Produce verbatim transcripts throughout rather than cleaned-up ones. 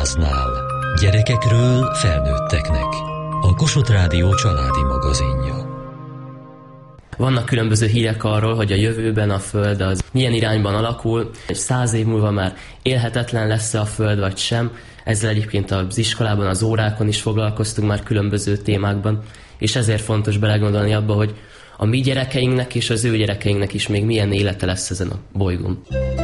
Háznál. Gyerekekről felnőtteknek. A Kossuth Rádió családi magazinja. Vannak különböző hírek arról, hogy a jövőben a Föld az milyen irányban alakul, és száz év múlva már élhetetlen lesz a Föld, vagy sem. Ezzel egyébként az iskolában, az órákon is foglalkoztunk már különböző témákban, és ezért fontos belegondolni abba, hogy a mi gyerekeinknek és az ő gyerekeinknek is még milyen élete lesz ezen a bolygón.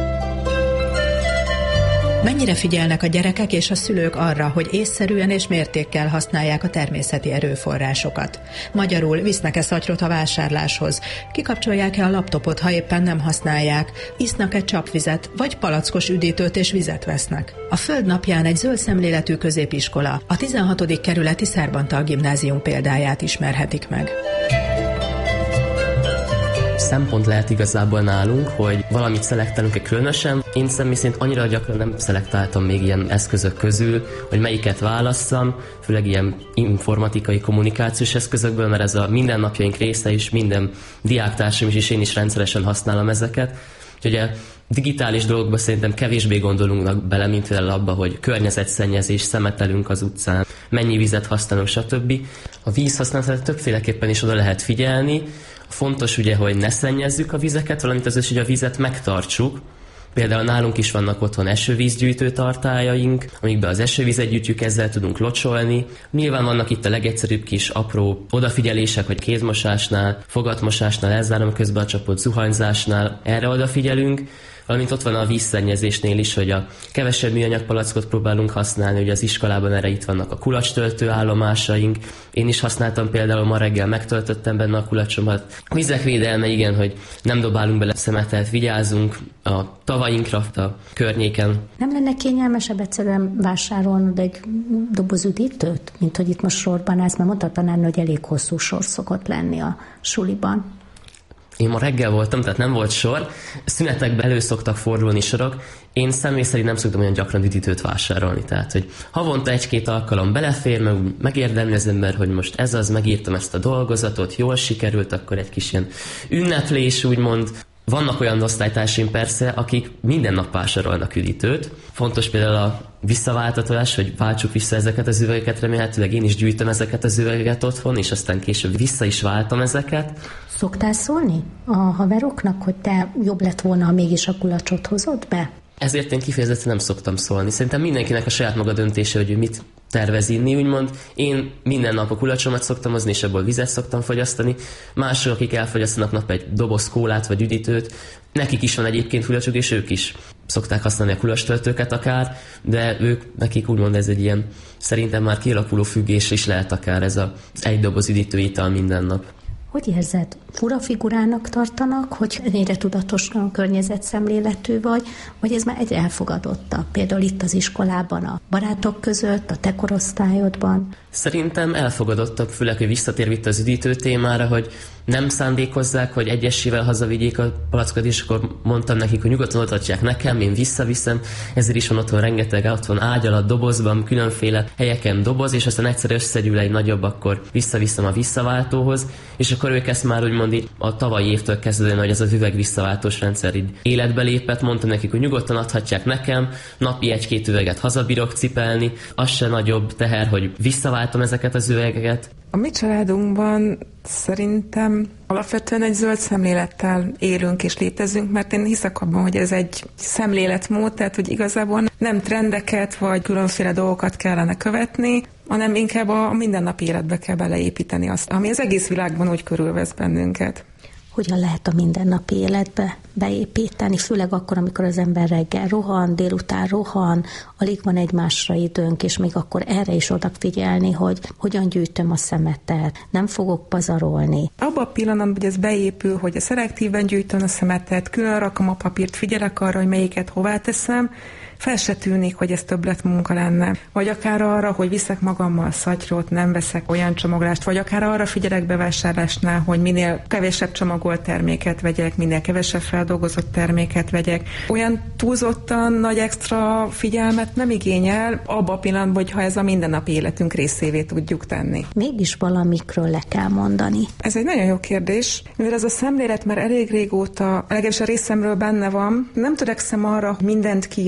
Mennyire figyelnek a gyerekek és a szülők arra, hogy észszerűen és mértékkel használják a természeti erőforrásokat? Magyarul visznek-e szatyrot a vásárláshoz? Kikapcsolják-e a laptopot, ha éppen nem használják? Isznak-e csapvizet, vagy palackos üdítőt és vizet vesznek? A Föld napján egy zöld szemléletű középiskola, a tizenhatodik kerületi Szerbantal gimnázium példáját ismerhetik meg. Szempont lehet igazából nálunk, hogy valamit szelektálunk-e különösen. Én személy szerint annyira gyakran nem szelektáltam még ilyen eszközök közül, hogy melyiket válasszam, főleg ilyen informatikai kommunikációs eszközökből, mert ez a mindennapjaink része is, minden diáktársam is, és én is rendszeresen használom ezeket. Úgyhogy a digitális dolgokban szerintem kevésbé gondolunk bele, mint például abba, hogy környezetszennyezés, szemetelünk az utcán, mennyi vizet használunk, stb. A vízhasználatot többféleképpen is oda lehet figyelni. Fontos ugye, hogy ne szennyezzük a vizeket, valamint az is, hogy a vizet megtartsuk. Például nálunk is vannak otthon esővízgyűjtő tartályaink, amikben az esővizet gyűjtjük, ezzel tudunk locsolni. Nyilván vannak itt a legegyszerűbb kis apró odafigyelések, hogy kézmosásnál, fogatmosásnál, elzárom közben a csapot, zuhanyzásnál, erre odafigyelünk. Valamint ott van a vízszennyezésnél is, hogy a kevesebb műanyag palackot próbálunk használni, ugye az iskolában erre itt vannak a kulacstöltő állomásaink. Én is használtam például, ma reggel megtöltöttem benne a kulacsomat. A vizek védelme, igen, hogy nem dobálunk bele szemetet, vigyázzunk a tavainkra, a környéken. Nem lenne kényelmesebb egyszerűen vásárolnod egy doboz üdítőt, mint hogy itt most sorban állsz, mert mondta a tanárnő, hogy elég hosszú sor szokott lenni a suliban. Én ma reggel voltam, tehát nem volt sor. Szünetekben elő szoktak fordulni sorok. Én személy szerint nem szoktam olyan gyakran üdítőt vásárolni. Tehát, hogy havonta egy-két alkalom belefér, meg megérdemli az ember, hogy most ez az, megírtam ezt a dolgozatot, jól sikerült, akkor egy kis ilyen ünneplés, úgymond. Vannak olyan osztálytársaim persze, akik minden nap vásárolnak üdítőt. Fontos például a visszaváltatás, hogy váltsuk vissza ezeket az üvegeket, remélhetőleg én is gyűjtöm ezeket az üvegeket otthon, és aztán később vissza is váltam ezeket. Szoktál szólni a haveroknak, hogy te jobb lett volna, ha mégis a kulacsot hozod be? Ezért én kifejezetten nem szoktam szólni. Szerintem mindenkinek a saját maga döntése, hogy mit tervez inni, úgymond. Én minden nap a kulacsomat szoktam hozni, és abból vizet szoktam fogyasztani. Mások, akik elfogyasztanak nap egy doboz kólát vagy üdítőt, nekik is van egyébként kulacsuk, és ők is szokták használni a kulacstöltőket akár, de ők, nekik úgymond ez egy ilyen, szerintem már kialakuló függés is lehet akár ez az egy doboz üdítő ital minden nap. Hogy érzed? Fura figurának tartanak, hogy ennyire tudatosan környezetszemléletű vagy, vagy ez már egyre elfogadottabb? Például itt az iskolában, a barátok között, a te korosztályodban? Szerintem elfogadottabb, főleg, hogy visszatérve itt az üdítő témára, hogy nem szándékozzák, hogy egyesével hazavigyék a palackot, és akkor mondtam nekik, hogy nyugodtan odaadják nekem, én visszaviszem, ezért is van otthon rengeteg, ott van ágy alatt dobozban, különféle helyeken doboz, és aztán egyszer összegyűl egy nagyobb, akkor visszaviszem a visszaváltóhoz, és akkor ők ezt már úgymond így a tavalyi évtől kezdődően, hogy ez az üveg visszaváltós rendszer így életbe lépett, mondtam nekik, hogy nyugodtan adhatják nekem, napi egy-két üveget hazabírok cipelni, az se nagyobb teher, hogy visszaváltom ezeket az üvegeket. A mi családunkban szerintem alapvetően egy zöld szemlélettel élünk és létezünk, mert én hiszek abban, hogy ez egy szemléletmód, tehát hogy igazából nem trendeket vagy különféle dolgokat kellene követni, hanem inkább a mindennapi életbe kell beleépíteni azt, ami az egész világban úgy körülvesz bennünket. Hogyan lehet a mindennapi életbe beépíteni, főleg akkor, amikor az ember reggel rohan, délután rohan, alig van egymásra időnk, és még akkor erre is odafigyelni, hogy hogyan gyűjtöm a szemetet, nem fogok pazarolni. Abban a pillanatban, hogy ez beépül, hogy szelektíven gyűjtöm a szemetet, külön rakom a papírt, figyelek arra, hogy melyiket hová teszem, fel se tűnik, hogy ez többletmunka lenne. Vagy akár arra, hogy viszek magammal szatyrot, nem veszek olyan csomagolást, vagy akár arra figyelek bevásárlásnál, hogy minél kevesebb csomagolt terméket vegyek, minél kevesebb feldolgozott terméket vegyek. Olyan túlzottan nagy extra figyelmet nem igényel abban a pillanatban, hogyha ez a mindennapi életünk részévé tudjuk tenni. Mégis valamikről le kell mondani. Ez egy nagyon jó kérdés, mivel ez a szemlélet már elég régóta, legalábbis a részemről benne van. Nem törekszem arra mindent kiírtani,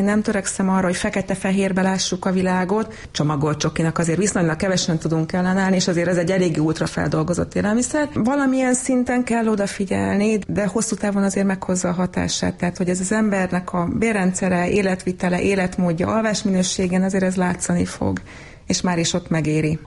nem törekszem arra, hogy fekete-fehérbe lássuk a világot. Csomagolt csokinak azért viszonylag kevesen tudunk ellenállni, és azért ez egy eléggé ultrafeldolgozott élelmiszer. Valamilyen szinten kell odafigyelni, de hosszú távon azért meghozza a hatását. Tehát, hogy ez az embernek a bérrendszere, életvitele, életmódja, alvásminőségen azért ez látszani fog, és már is ott megéri.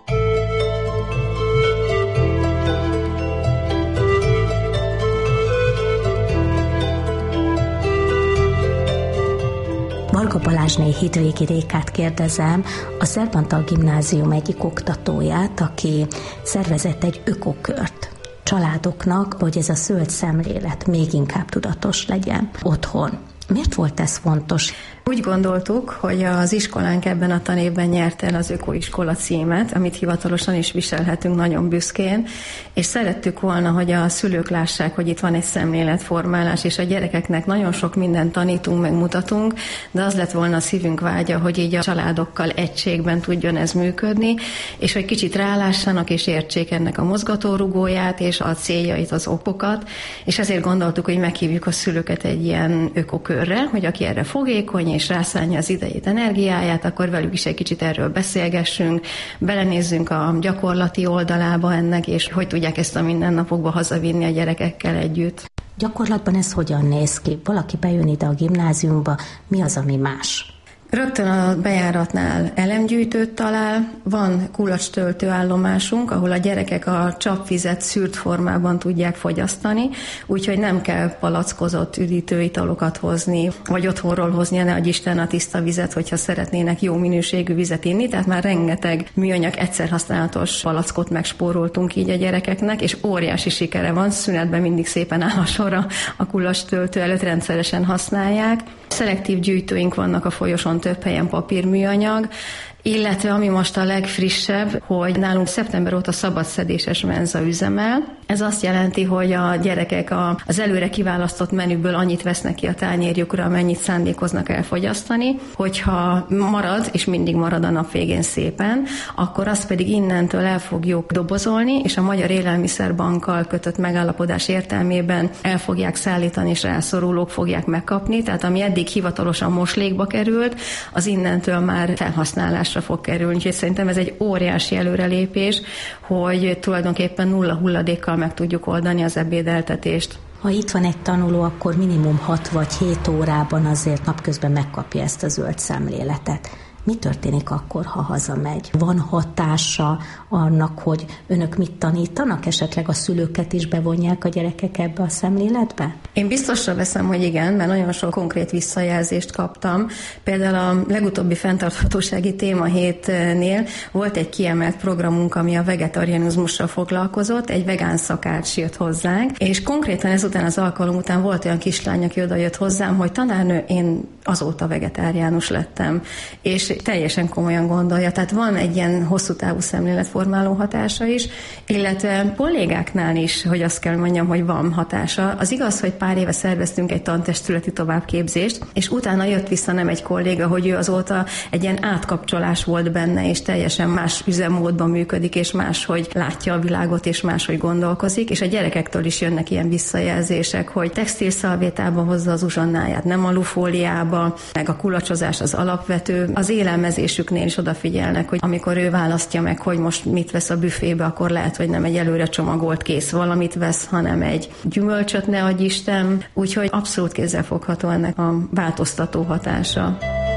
Varga Balázsné Hidvégi Rékát kérdezem, a Szerbantal Gimnázium egyik oktatóját, aki szervezett egy ökokört családoknak, hogy ez a zöld szemlélet még inkább tudatos legyen otthon. Miért volt ez fontos? Úgy gondoltuk, hogy az iskolánk ebben a tanévben nyerte el az ökoiskola címet, amit hivatalosan is viselhetünk nagyon büszkén, és szerettük volna, hogy a szülők lássák, hogy itt van egy szemléletformálás, és a gyerekeknek nagyon sok mindent tanítunk, megmutatunk, de az lett volna a szívünk vágya, hogy így a családokkal egységben tudjon ez működni, és hogy kicsit rálássanak és értsék ennek a mozgatórugóját és a céljait, az okokat, és ezért gondoltuk, hogy meghívjuk a szülőket egy ilyen ökokörre, hogy aki erre fogékony, és rászánja az idejét, energiáját, akkor velük is egy kicsit erről beszélgessünk, belenézzünk a gyakorlati oldalába ennek, és hogy tudják ezt a mindennapokba hazavinni a gyerekekkel együtt. Gyakorlatban ez hogyan néz ki? Valaki bejön ide a gimnáziumba, mi az, ami más? Rögtön a bejáratnál elemgyűjtőt talál, van kulacstöltő állomásunk, ahol a gyerekek a csapvizet szűrt formában tudják fogyasztani, úgyhogy nem kell palackozott üdítőitalokat hozni, vagy otthonról hozni, ne adj Isten a tiszta vizet, hogyha szeretnének jó minőségű vizet inni, tehát már rengeteg műanyag egyszerhasználatos palackot megspóroltunk így a gyerekeknek, és óriási sikere van, szünetben mindig szépen áll a sora a kulacstöltő előtt, rendszeresen használják. Szelektív gyűjtőink vannak a folyosón, több helyen papírműanyag, illetve ami most a legfrissebb, hogy nálunk szeptember óta szabadszedéses menza üzemel. Ez azt jelenti, hogy a gyerekek az előre kiválasztott menükből annyit vesznek ki a tányérjukra, amennyit szándékoznak elfogyasztani. Hogyha marad, és mindig marad a nap végén szépen, akkor azt pedig innentől el fogjuk dobozolni, és a Magyar Élelmiszerbankkal kötött megállapodás értelmében el fogják szállítani, és rászorulók fogják megkapni. Tehát ami eddig hivatalosan moslékba került, az innentől már felhasználás fog kerülni. Úgyhogy szerintem ez egy óriási előrelépés, hogy tulajdonképpen nulla hulladékkal meg tudjuk oldani az ebédeltetést. Ha itt van egy tanuló, akkor minimum hat vagy hét órában azért napközben megkapja ezt a zöld szemléletet. Mi történik akkor, ha hazamegy? Van hatása annak, hogy önök mit tanítanak? Esetleg a szülőket is bevonják a gyerekek ebbe a szemléletbe? Én biztosra veszem, hogy igen, mert nagyon sok konkrét visszajelzést kaptam. Például a legutóbbi fenntarthatósági témahétnél volt egy kiemelt programunk, ami a vegetarianizmussal foglalkozott, egy vegán szakács jött hozzánk, és konkrétan ezután az alkalom után volt olyan kislány, aki oda jött hozzám, hogy tanárnő, én azóta vegetáriánus lettem, és teljesen komolyan gondolja. Tehát van egy ilyen hosszú távú szemléletformáló hatása is, illetve kollégáknál is, hogy azt kell mondjam, hogy van hatása. Az igaz, hogy pár éve szerveztünk egy tantestületi továbbképzést, és utána jött vissza nem egy kolléga, hogy ő azóta egy ilyen átkapcsolás volt benne, és teljesen más üzemmódban működik, és máshogy látja a világot, és máshogy gondolkozik, és a gyerekektől is jönnek ilyen visszajelzések, hogy textilszalvétába hozza az uzsonnáját, nem alufóliába, meg a kulacsozás az alapvető. Az élelmezésüknél is odafigyelnek, hogy amikor ő választja meg, hogy most mit vesz a büfébe, akkor lehet, hogy nem egy előre csomagolt kész valamit vesz, hanem egy gyümölcsöt, ne adj Isten. Úgyhogy abszolút kézzelfogható ennek a változtató hatása.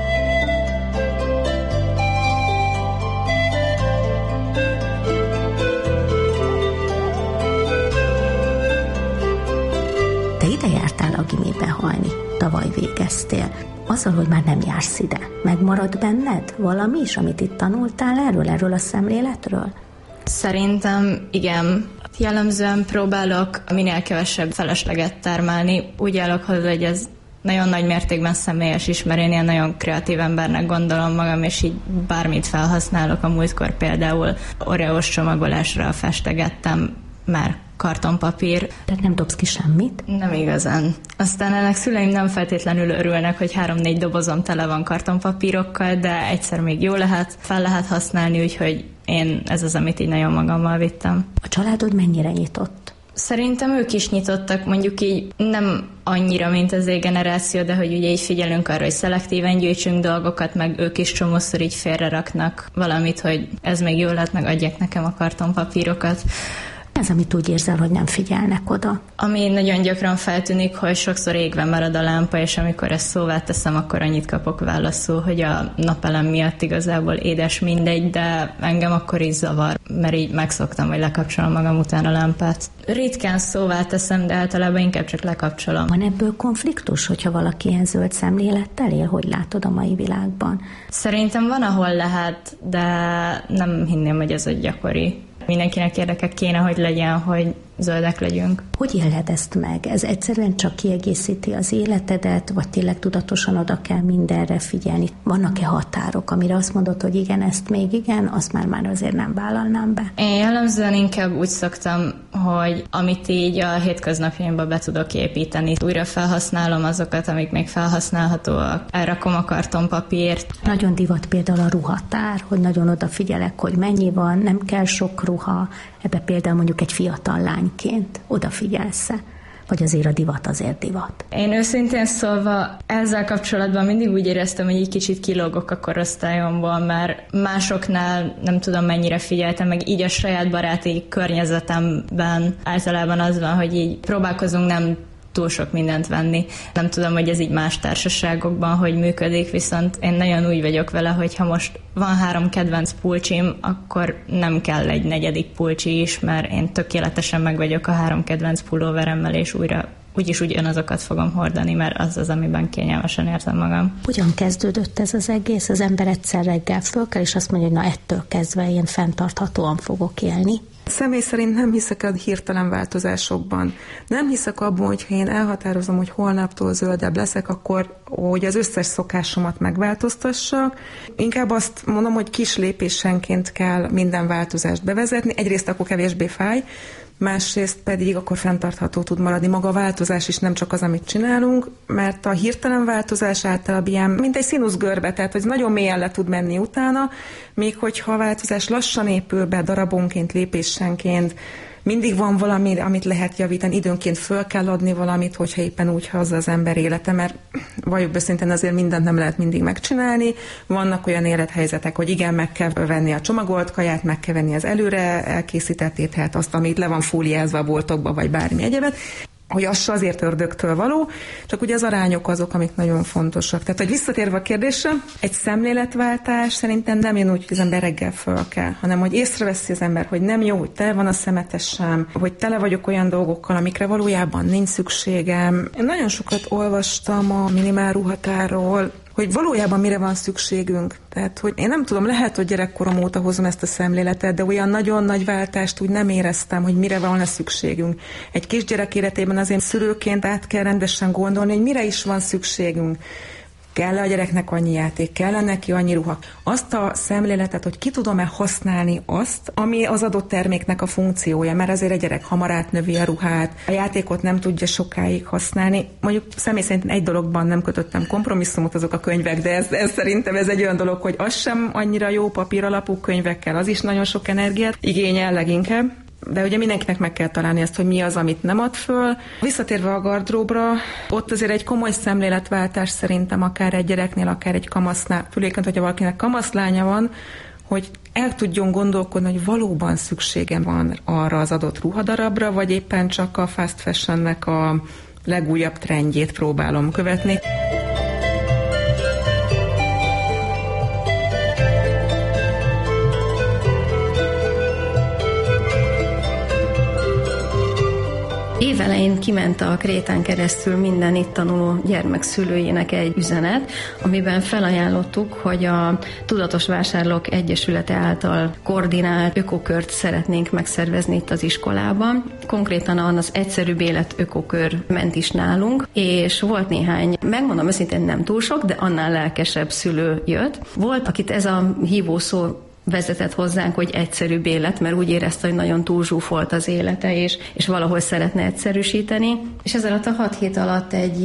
Te ide jártál a gimibe halni, tavaly végeztél. Azzal, hogy már nem jársz ide, megmarad benned valami is, amit itt tanultál erről, erről a szemléletről? Szerintem igen. Jellemzően próbálok minél kevesebb felesleget termelni. Úgy állok hozzá, hogy ez nagyon nagy mértékben személyes is, mert én ilyen nagyon kreatív embernek gondolom magam, és így bármit felhasználok. A múltkor például oreós csomagolásra festegettem már kartonpapír. Tehát nem dobsz ki semmit? Nem igazán. Aztán ennek szüleim nem feltétlenül örülnek, hogy három-négy dobozom tele van kartonpapírokkal, de egyszer még jó lehet, fel lehet használni, úgyhogy én ez az, amit így nagyon magammal vittem. A családod mennyire nyitott Szerintem ők is nyitottak, mondjuk így nem annyira, mint az Z-generáció, de hogy ugye így figyelünk arra, hogy szelektíven gyűjtsünk dolgokat, meg ők is csomószor így félreraknak valamit, hogy ez még jól lehet, meg adják nekem a kartonpapírokat. Ez, amit úgy érzel, hogy nem figyelnek oda? Ami nagyon gyakran feltűnik, hogy sokszor égve marad a lámpa, és amikor ezt szóvá teszem, akkor annyit kapok válaszul, hogy a napelem miatt igazából édes mindegy, de engem akkor is zavar, mert így megszoktam, hogy lekapcsolom magam után a lámpát. Ritkán szóvá teszem, de általában inkább csak lekapcsolom. Van ebből konfliktus, hogyha valaki ilyen zöld szemlélettel él? Hogy látod a mai világban? Szerintem van, ahol lehet, de nem hinném, hogy ez egy gyakori. Mindenkinek érdeke kéne, hogy legyen, hogy zöldek legyünk. Hogy éled ezt meg? Ez egyszerűen csak kiegészíti az életedet, vagy tényleg tudatosan oda kell mindenre figyelni? Vannak-e határok, amire azt mondod, hogy igen, ezt még igen, azt már már azért nem vállalnám be? Én jellemzően inkább úgy szoktam, hogy amit így a hétköznapjaimba be tudok építeni, újra felhasználom azokat, amik még felhasználhatóak. Elrakom a kartonpapírt. Nagyon divat például a ruhatár, hogy nagyon odafigyelek, hogy mennyi van, nem kell sok ruha. Ebbe például mondjuk egy fiatal lányként odafigyelsz-e? Vagy azért a divat azért divat? Én őszintén szólva ezzel kapcsolatban mindig úgy éreztem, hogy egy kicsit kilógok a korosztályomból, mert másoknál nem tudom mennyire figyeltem, meg így a saját baráti környezetemben általában az van, hogy így próbálkozunk nem túl sok mindent venni. Nem tudom, hogy ez így más társaságokban hogy működik, viszont én nagyon úgy vagyok vele, hogy ha most van három kedvenc pulcsim, akkor nem kell egy negyedik pulcsi is, mert én tökéletesen meg vagyok a három kedvenc pulóveremmel, és újra úgyis ugyanazokat fogom hordani, mert az az, amiben kényelmesen érzem magam. Hogyan kezdődött ez az egész? Az ember egyszer reggel föl kell, és azt mondja, hogy na ettől kezdve én fenntarthatóan fogok élni. Személy szerint nem hiszek a hirtelen változásokban. Nem hiszek abban, hogyha én elhatározom, hogy holnaptól zöldebb leszek, akkor hogy az összes szokásomat megváltoztassak. Inkább azt mondom, hogy kis lépésenként kell minden változást bevezetni. Egyrészt akkor kevésbé fáj, másrészt pedig akkor fenntartható tud maradni. Maga a változás is nem csak az, amit csinálunk, mert a hirtelen változás általában ilyen, mint egy színuszgörbe, tehát hogy nagyon mélyen le tud menni utána, még hogyha a változás lassan épül be, darabonként, lépésenként, mindig van valami, amit lehet javítani, időnként föl kell adni valamit, hogyha éppen úgy hozza az ember élete, mert valljuk be szinten azért mindent nem lehet mindig megcsinálni. Vannak olyan élethelyzetek, hogy igen, meg kell venni a csomagolt kaját, meg kell venni az előre elkészített ételt, azt, amit le van fóliázva a boltokba, vagy bármi egyebet, hogy az azért ördögtől való, csak ugye az arányok azok, amik nagyon fontosak. Tehát, hogy visszatérve a kérdésre, egy szemléletváltás szerintem nem jön úgy, hogy az ember reggel föl kell, hanem hogy észreveszi az ember, hogy nem jó, hogy tele van a szemetesem, hogy tele vagyok olyan dolgokkal, amikre valójában nincs szükségem. Én nagyon sokat olvastam a minimál ruhatárról, hogy valójában mire van szükségünk. Tehát, hogy én nem tudom, lehet, hogy gyerekkorom óta hozom ezt a szemléletet, de olyan nagyon nagy váltást úgy nem éreztem, hogy mire van szükségünk. Egy kisgyerek életében azért szülőként át kell rendesen gondolni, hogy mire is van szükségünk. Kell-e a gyereknek annyi játék, kell-e neki annyi ruha? Azt a szemléletet, hogy ki tudom-e használni azt, ami az adott terméknek a funkciója, mert azért egy gyerek hamar átnövi a ruhát, a játékot nem tudja sokáig használni. Mondjuk személy szerint egy dologban nem kötöttem kompromisszumot, azok a könyvek, de ez, ez szerintem ez egy olyan dolog, hogy az sem annyira jó papír alapú könyvekkel, az is nagyon sok energiát igényel leginkább. De ugye mindenkinek meg kell találni ezt, hogy mi az, amit nem ad föl. Visszatérve a gardróbra, ott azért egy komoly szemléletváltás szerintem akár egy gyereknél, akár egy kamasznál, főleg, hogyha valakinek kamaszlánya van, hogy el tudjon gondolkodni, hogy valóban szükségem van arra az adott ruhadarabra, vagy éppen csak a fast fashionnek a legújabb trendjét próbálom követni. Évelején kiment a Krétán keresztül minden itt tanuló gyermek szülőjének egy üzenet, amiben felajánlottuk, hogy a Tudatos Vásárlók Egyesülete által koordinált ökokört szeretnénk megszervezni itt az iskolában. Konkrétan az Egyszerűbb Élet ökokör ment is nálunk, és volt néhány, megmondom őszintén nem túl sok, de annál lelkesebb szülő jött. Volt, akit ez a hívószó vezetett hozzánk, hogy egyszerűbb élet, mert úgy érezte, hogy nagyon túlzsúfolt az élete, és, és valahol szeretne egyszerűsíteni. És ez alatt a hat hét alatt egy ilyen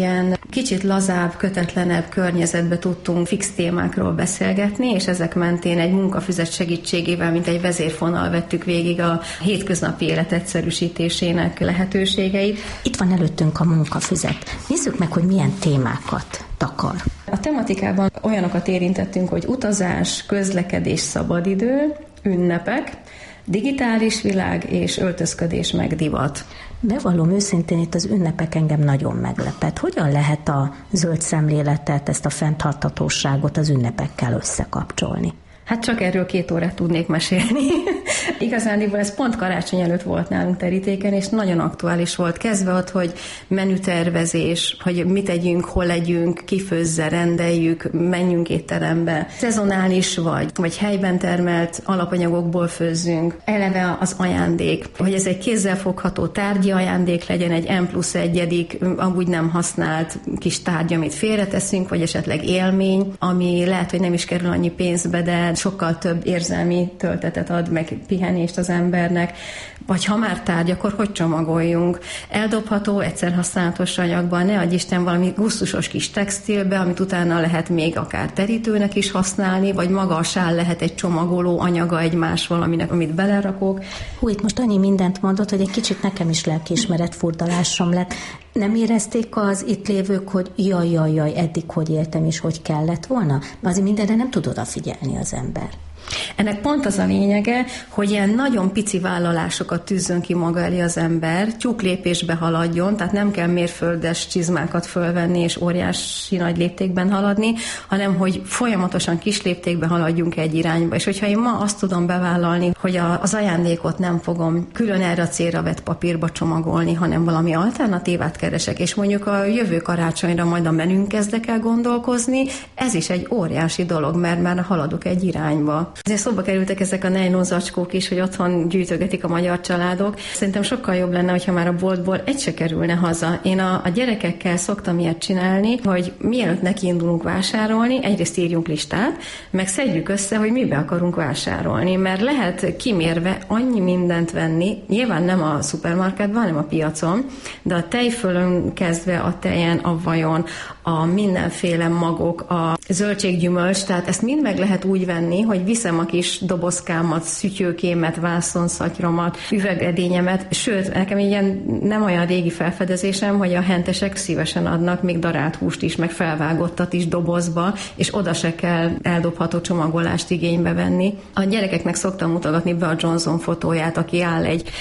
Kicsit lazább, kötetlenebb környezetbe tudtunk fix témákról beszélgetni, és ezek mentén egy munkafüzet segítségével, mint egy vezérfonal vettük végig a hétköznapi élet egyszerűsítésének lehetőségeit. Itt van előttünk a munkafüzet. Nézzük meg, hogy milyen témákat takar. A tematikában olyanokat érintettünk, hogy utazás, közlekedés, szabadidő, ünnepek, digitális világ és öltözködés meg divat. Bevallom őszintén, itt az ünnepek engem nagyon meglepett. Hogyan lehet a zöld szemléletet, ezt a fenntarthatóságot az ünnepekkel összekapcsolni? Hát csak erről két órát tudnék mesélni. Igazándiból ez pont karácsony előtt volt nálunk terítéken, és nagyon aktuális volt. Kezdve ott, hogy menütervezés, hogy mit tegyünk, hol legyünk, kifőzze, rendeljük, menjünk étterembe. Szezonális vagy, vagy helyben termelt alapanyagokból főzzünk. Eleve az ajándék, hogy ez egy kézzelfogható tárgyi ajándék legyen, egy M plusz egyedik, amúgy nem használt kis tárgy, amit félreteszünk, vagy esetleg élmény, ami lehet, hogy nem is kerül annyi pénzbe, de sokkal több érzelmi töltetet ad, meg pihenést az embernek. Vagy ha már tárgy, akkor hogy csomagoljunk? Eldobható, egyszer használatos anyagban, ne adj Isten valami gusztusos kis textilbe, amit utána lehet még akár terítőnek is használni, vagy maga a sál lehet egy csomagoló anyaga egy más valaminek, amit belerakok. Hú, itt most annyi mindent mondott, hogy egy kicsit nekem is lelkiismeret furdalásom lett. Nem érezték az itt lévők, hogy jaj, jaj, jaj, eddig hogy éltem és hogy kellett volna? Mert azért mindenre nem tud odafigyelni az ember. Ennek pont az a lényege, hogy ilyen nagyon pici vállalásokat tűzzön ki maga elé az ember, tyúklépésbe haladjon, tehát nem kell mérföldes csizmákat fölvenni és óriási nagy léptékben haladni, hanem hogy folyamatosan kis léptékben haladjunk egy irányba. És hogyha én ma azt tudom bevállalni, hogy a, az ajándékot nem fogom külön erre a célra vett papírba csomagolni, hanem valami alternatívát keresek, és mondjuk a jövő karácsonyra majd a menünk kezdek el gondolkozni, ez is egy óriási dolog, mert már haladok egy irányba. Ezért szóba kerültek ezek a nejlon zacskók is, hogy otthon gyűjtögetik a magyar családok. Szerintem sokkal jobb lenne, hogyha már a boltból egy se kerülne haza. Én a, a gyerekekkel szoktam ilyet csinálni, hogy mielőtt nekiindulunk vásárolni, egyrészt írjunk listát, meg szedjük össze, hogy mibe akarunk vásárolni, mert lehet kimérve annyi mindent venni, nyilván nem a szupermarketben, hanem a piacon, de a tejfölön kezdve a tejen, a vajon, a mindenféle magok, a zöldséggyümölcs, tehát ezt mind meg lehet úgy venni, hogy viszem a kis dobozkámat, szütyőkémet, vászonszatyromat, üvegedényemet, sőt, nekem ilyen nem olyan régi felfedezésem, hogy a hentesek szívesen adnak még darált húst is, meg felvágottat is dobozba, és oda se kell eldobható csomagolást igénybe venni. A gyerekeknek szoktam mutogatni be a Johnson fotóját, aki áll egy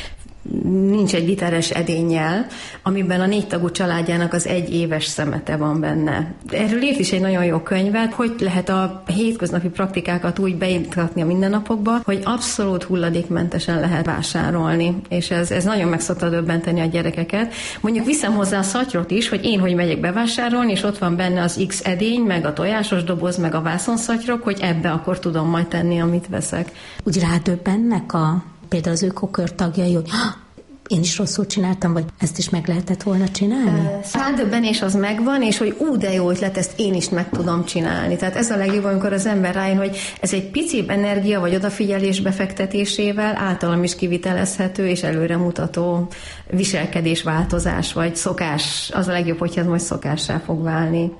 nincs egy literes edénnyel, amiben a négy tagú családjának az egy éves szemete van benne. Erről írt is egy nagyon jó könyvet, hogy lehet a hétköznapi praktikákat úgy beiktatni a mindennapokba, hogy abszolút hulladékmentesen lehet vásárolni, és ez, ez nagyon meg szokta döbbenteni a gyerekeket. Mondjuk viszem hozzá a szatyrot is, hogy én hogy megyek bevásárolni, és ott van benne az X edény, meg a tojásos doboz, meg a vászonszatyrok, hogy ebbe akkor tudom majd tenni, amit veszek. Úgy rádöbbennek a például az ökokör tagjai, hogy én is rosszul csináltam, vagy ezt is meg lehetett volna csinálni? Rádöbbenés az megvan, és hogy ú, de jó ötlet, ezt én is meg tudom csinálni. Tehát ez a legjobb, amikor az ember rájön, hogy ez egy picibb energia vagy odafigyelés befektetésével általam is kivitelezhető és előremutató viselkedésváltozás vagy szokás. Az a legjobb, hogyha ez majd szokássá fog válni.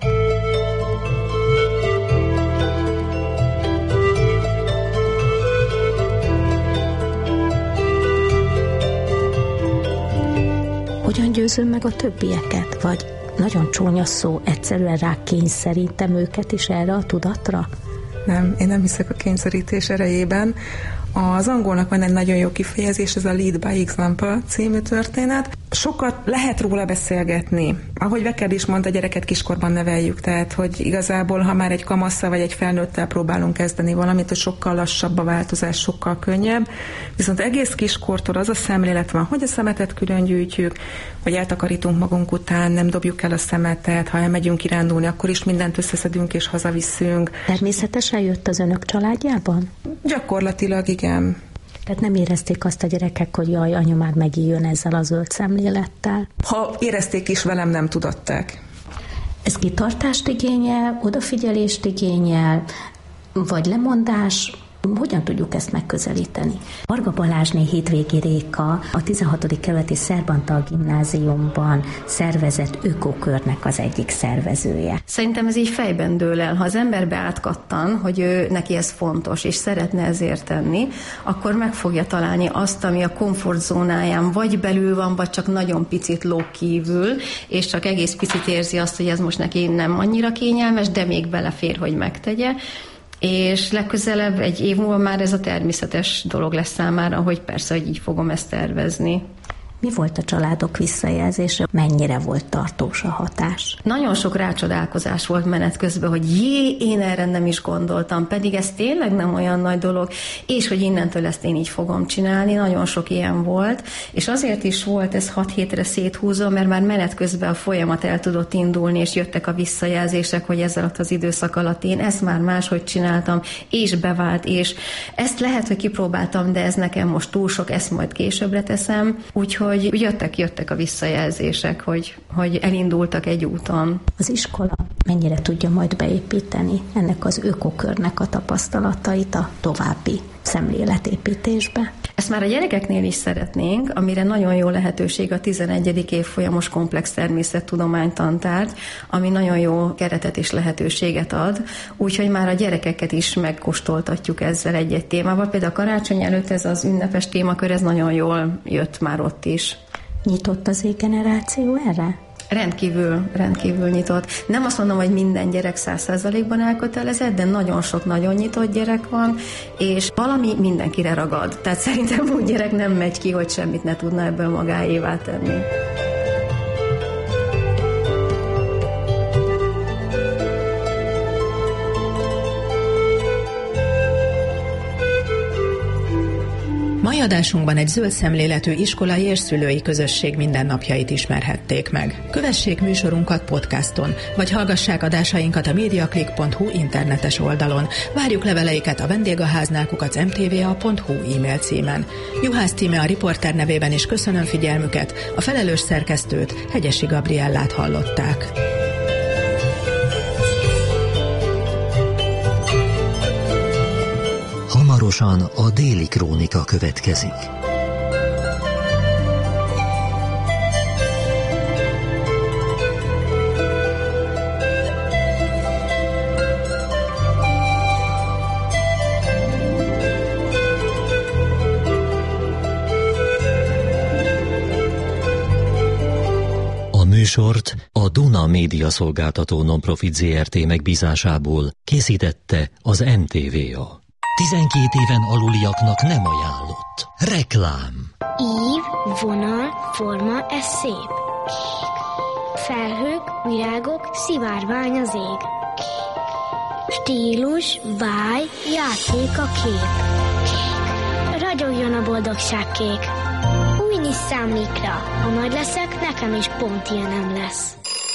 Hogyan győzöm meg a többieket? Vagy nagyon csúnya szó, egyszerűen rá kényszerítem őket is erre a tudatra? Nem, én nem hiszek a kényszerítés erejében. Az angolnak van egy nagyon jó kifejezés, ez a Lead by Example című történet. Sokat lehet róla beszélgetni. Ahogy Veker is mondta, gyereket kiskorban neveljük, tehát hogy igazából, ha már egy kamasszal vagy egy felnőttel próbálunk kezdeni valamit, hogy sokkal lassabb a változás, sokkal könnyebb. Viszont egész kiskortól az a szemlélet van, hogy a szemetet külön gyűjtjük, hogy eltakarítunk magunk után, nem dobjuk el a szemetet, ha elmegyünk kirándulni, akkor is mindent összeszedünk és hazaviszünk. Természetesen jött az önök családjában? Gyakorlatilag igen. Tehát nem érezték azt a gyerekek, hogy jaj, anya már megijön ezzel a zöld szemlélettel? Ha érezték is, velem nem tudatták. Ez kitartást igényel, odafigyelést igényel, vagy lemondás, Hogyan tudjuk ezt megközelíteni? Varga Balázsné Hétvégi Réka a tizenhatodik kerületi Szerbantal gimnáziumban szervezett ökokörnek az egyik szervezője. Szerintem ez így fejben dől el. Ha az emberbe átkattan, hogy ő, neki ez fontos, és szeretne ezért tenni, akkor meg fogja találni azt, ami a komfortzónáján vagy belül van, vagy csak nagyon picit lóg kívül, és csak egész picit érzi azt, hogy ez most neki nem annyira kényelmes, de még belefér, hogy megtegye. És legközelebb egy év múlva már ez a természetes dolog lesz számára, hogy persze, hogy így fogom ezt tervezni. Mi volt a családok visszajelzése? Mennyire volt tartós a hatás? Nagyon sok rácsodálkozás volt menet közben, hogy jé, én erre nem is gondoltam, pedig ez tényleg nem olyan nagy dolog, és hogy innentől ezt én így fogom csinálni, nagyon sok ilyen volt, és azért is volt ez hat hétre széthúzva, mert már menet közben a folyamat el tudott indulni, és jöttek a visszajelzések, hogy ez alatt az időszak alatt én ezt már máshogy csináltam, és bevált, és ezt lehet, hogy kipróbáltam, de ez nekem most túl sok, ezt majd későbbre teszem, úgyhogy hogy jöttek, jöttek a visszajelzések, hogy, hogy elindultak egy úton. Az iskola mennyire tudja majd beépíteni ennek az ökokörnek a tapasztalatait a további szemléletépítésbe? Ezt már a gyerekeknél is szeretnénk, amire nagyon jó lehetőség a tizenegyedik évfolyamos komplex természettudománytantárgy, ami nagyon jó keretet és lehetőséget ad, úgyhogy már a gyerekeket is megkóstoltatjuk ezzel egy-egy témával. Például a karácsony előtt ez az ünnepes témakör, ez nagyon jól jött már ott is. Nyitott az égeneráció erre? Rendkívül, rendkívül nyitott. Nem azt mondom, hogy minden gyerek száz százalékban elkötelezett, de nagyon sok nagyon nyitott gyerek van, és valami mindenkire ragad. Tehát szerintem úgy gyerek nem megy ki, hogy semmit ne tudna ebből magáévá tenni. Mai adásunkban egy zöld szemléletű iskolai és szülői közösség mindennapjait ismerhették meg. Kövessék műsorunkat podcaston, vagy hallgassák adásainkat a mediaclick pont hu internetes oldalon. Várjuk leveleiket a vendégháznál kukac em té vé á pont hu e-mail címen. Juhász Tíme a riporter nevében is köszönöm figyelmüket, a felelős szerkesztőt, Hegyesi Gabriellát hallották. Hamarosan a Déli Krónika következik. A műsort a Duna Média Szolgáltató Nonprofit zé er té megbízásából készítette az em té vé á. tizenkét éven aluliaknak nem ajánlott. Reklám. Ív, vonal, forma, ez szép. Kék. Felhők, virágok, szivárvány az ég. Kék. Stílus, báj, játék a kép. Kék. Ragyogjon a boldogság kék. Új Nissan Micra. Ha nagy leszek, nekem is pont ilyenem lesz.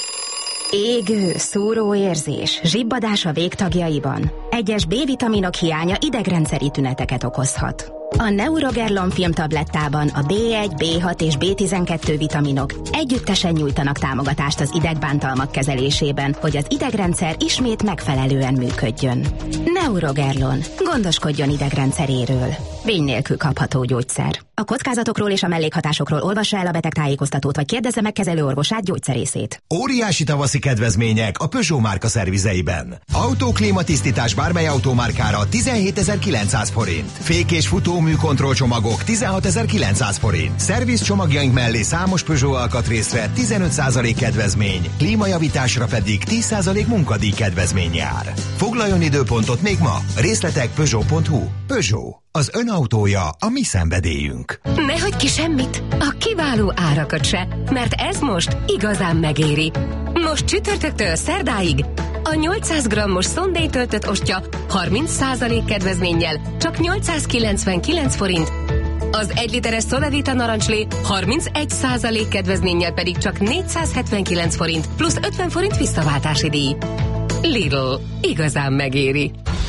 Égő, szúró érzés, zsibbadás a végtagjaiban. Egyes B-vitaminok hiánya idegrendszeri tüneteket okozhat. A Neurogerlon filmtablettában a bé egy, bé hat és bé tizenkettő vitaminok együttesen nyújtanak támogatást az idegbántalmak kezelésében, hogy az idegrendszer ismét megfelelően működjön. Neurogerlon. Gondoskodjon idegrendszeréről. Vény nélkül kapható gyógyszer. A kockázatokról és a mellékhatásokról olvassa el a betegtájékoztatót, vagy kérdezze meg kezelőorvosát, gyógyszerészét. Óriási tavaszi kedvezmények a Peugeot márka szervizeiben. Autóklímatisztítás bármely autómárkára tizenhétezer-kilencszáz forint. Fék és futómű kontrollcsomagok tizenhatezer-kilencszáz forint. Szerviz csomagjaink mellé számos Peugeot alkatrészre tizenöt százalék kedvezmény, klímajavításra pedig tíz százalék munkadíj kedvezmény jár. Foglaljon időpontot még ma. Részletek peugeot pont hu. Peugeot. Az ön autója a mi szenvedélyünk. Ne hagyj ki semmit, a kiváló árakat se, mert ez most igazán megéri. Most csütörtöktől szerdáig a nyolcszáz grammos Sunday töltött ostya harminc százalék kedvezménnyel csak nyolcszázkilencvenkilenc forint, az egy literes Solavita narancslé harmincegy százalék kedvezménnyel pedig csak négyszázhetvenkilenc forint plusz ötven forint visszaváltási díj. Lidl, igazán megéri.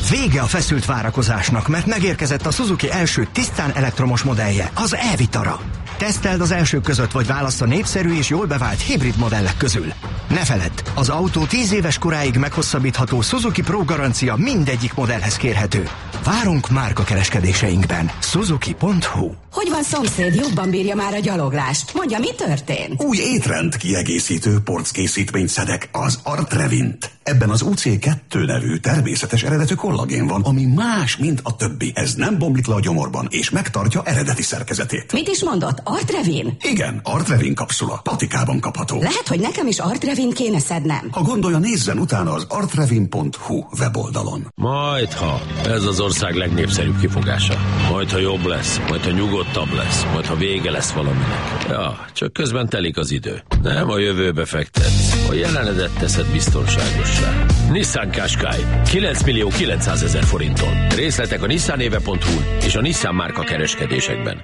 Vége a feszült várakozásnak, mert megérkezett a Suzuki első tisztán elektromos modellje, az e-Vitara. Teszteld az elsők között, vagy választ a népszerű és jól bevált hibrid modellek közül. Ne feledd, az autó tíz éves koráig meghosszabbítható Suzuki Pro garancia mindegyik modellhez kérhető. Várunk márkakereskedéseinkben. Suzuki pont hu. Hogy van, szomszéd, jobban bírja már a gyaloglást? Mondja, mi történt? Új étrend kiegészítő porckészítményt szedek, az Artrevint. Ebben az u cé kettő nevű természetes eredetű kollagén van, ami más, mint a többi. Ez nem bomlik le a gyomorban, és megtartja eredeti szerkezetét. Mit is mondott? Artrevin? Igen, Artrevin kapszula. Patikában kapható. Lehet, hogy nekem is Artrevin kéne szednem. Ha gondolja, nézzen utána az artrevin pont hu weboldalon. Majdha. Ez az ország legnépszerűbb kifogása. Majdha jobb lesz, majdha nyugodtabb lesz, majdha vége lesz valaminek. Ja, csak közben telik az idő. Nem a jövőbe fektetsz, a jelenedet teszed biztonságossá. Nissan Qashqai. kilenc millió kilencszázezer forinton. Részletek a nissanéve pont hu és a Nissan márka kereskedésekben.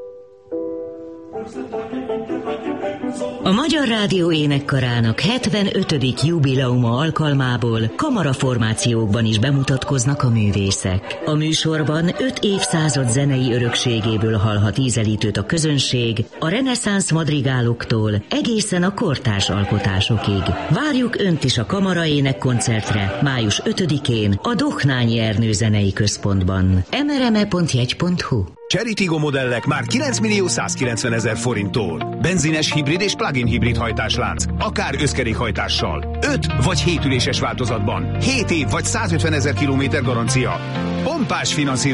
A Magyar Rádió Énekkarának hetvenötödik jubileuma alkalmából kamaraformációkban is bemutatkoznak a művészek. A műsorban öt évszázad zenei örökségéből hallhat ízelítőt a közönség, a reneszánsz madrigáloktól egészen a kortárs alkotásokig. Várjuk Önt is a kamaraének koncertre május ötödikén a Dohnányi Ernő Zenei Központban. em er em e pont jegy pont hu. Chery Tiggo modellek már kilenc millió százkilencvenezer forinttól. Benzines hibrid és plug-in hibrid hajtáslánc, akár összkerékhajtással. öt vagy hét üléses változatban. hét év vagy százötvenezer kilométer garancia. Pompás finanszírozás.